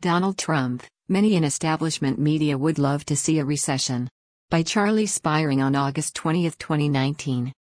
Donald Trump, many in establishment media would love to see a recession. By Charlie Spiring on August 20, 2019.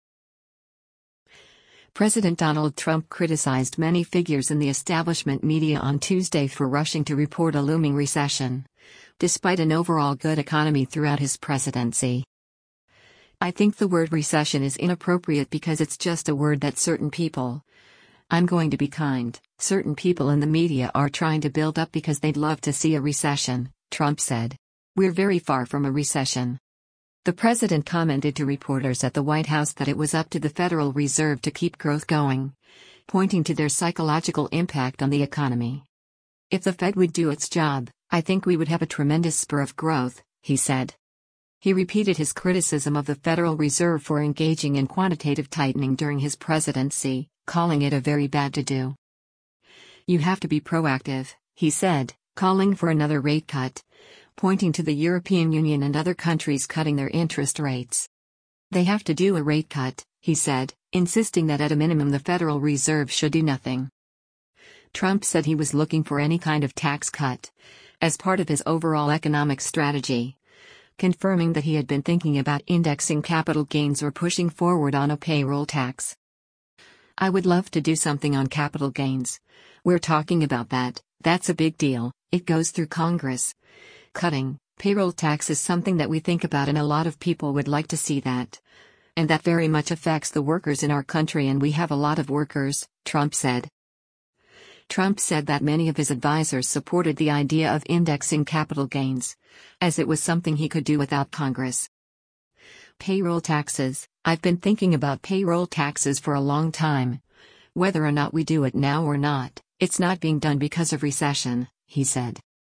President Donald Trump criticized many figures in the establishment media on Tuesday for rushing to report a looming recession, despite an overall good economy throughout his presidency. "I think the word recession is inappropriate because it's just a word that certain people, I'm going to be kind, certain people in the media are trying to build up because they'd love to see a recession," Trump said. "We're very far from a recession." The president commented to reporters at the White House that it was up to the Federal Reserve to keep growth going, pointing to their psychological impact on the economy. "If the Fed would do its job, I think we would have a tremendous spur of growth," he said. He repeated his criticism of the Federal Reserve for engaging in quantitative tightening during his presidency, calling it a very bad to-do. "You have to be proactive," he said, calling for another rate cut, pointing to the European Union and other countries cutting their interest rates. "They have to do a rate cut," he said, insisting that at a minimum the Federal Reserve should do nothing. Trump said he was looking for any kind of tax cut as part of his overall economic strategy, confirming that he had been thinking about indexing capital gains or pushing forward on a payroll tax. "I would love to do something on capital gains. We're talking about that, that's a big deal, it goes through Congress. Cutting payroll tax is something that we think about and a lot of people would like to see that. And that very much affects the workers in our country and we have a lot of workers," Trump said. Trump said that many of his advisors supported the idea of indexing capital gains, as it was something he could do without Congress. "Payroll taxes, I've been thinking about payroll taxes for a long time. Whether or not we do it now or not, it's not being done because of recession," he said.